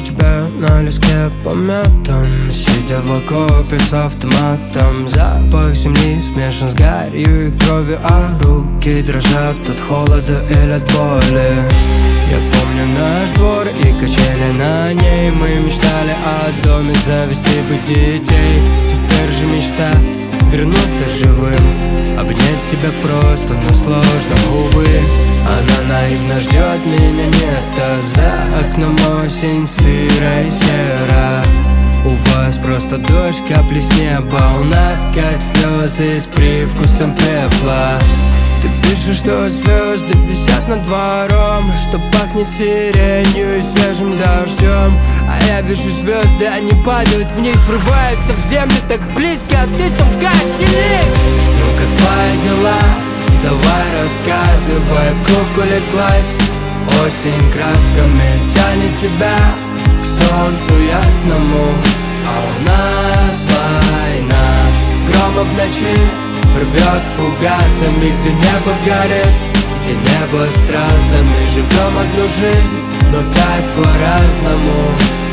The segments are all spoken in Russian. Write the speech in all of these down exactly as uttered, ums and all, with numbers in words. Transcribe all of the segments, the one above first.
тебя на леске помятом, сидя в окопе с автоматом. Запах земли смешан с гарью и кровью, а руки дрожат от холода или от боли. Я помню наш двор и качели на ней. Мы мечтали о доме, завести бы детей. Теперь же мечта вернуться живым, обнять тебя просто, но сложно, увы. Она наивно ждет меня, нет, а за окном осень сырая и сера. У вас просто дождь, капли с неба, у нас как слезы с привкусом пепла. Ты пишешь, что звезды висят над двором, что пахнет сиренью и свежим дождем. А я вижу звезды, они падают вниз, врываются в землю так близко, а ты там как телись. Ну как твои дела? Давай рассказывай, в круг улеглась осень красками, тянет тебя к солнцу ясному. А у нас война, грома в ночи рвет фугасами, где небо горит, где небо стразами. Живем одну жизнь, но так по-разному.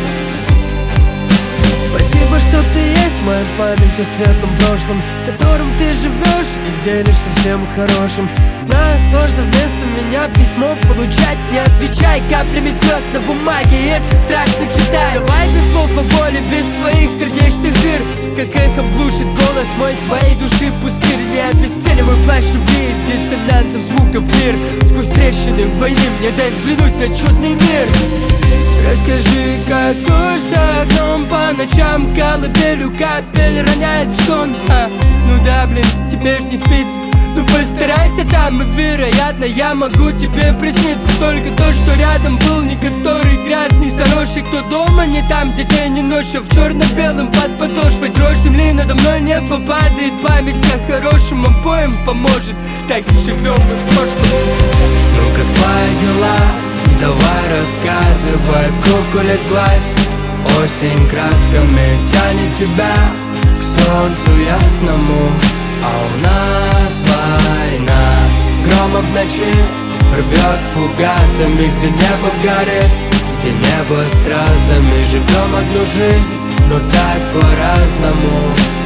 Спасибо, что ты есть, моя память о светлом прошлом, которым ты живешь и делишься всем хорошим. Знаю, сложно вместо меня письмо получать. Не отвечай каплями слез на бумаге, если страшно читать. Давай без слов о боли, без твоих сердечных дыр, как эхом глушит голос мой твоей души пустырь. Не обесценивай плащ любви из диссонансов звуков мир. Сквозь трещины войны мне дай взглянуть на чудный мир. Расскажи, как дождь за окном по ночам колыбелью капель роняет в сон. А, ну да, блин, тебе ж не спится. Ну постарайся там, и вероятно я могу тебе присниться. Только тот, что рядом был, не который грязный, заросший. Кто дома, не там, где день и ночь, а в черно-белом под подошвой. Дрожь земли надо мной небо падает, память о хорошем обоим поможет. Так и живем мы в прошлом. Ну как твои дела? Давай рассказывай, в круг улеглась осень красками, тянет тебя к солнцу ясному. А у нас война, грома в ночи рвет фугасами, где небо горит, где небо стразами. Живем одну жизнь, но так по-разному.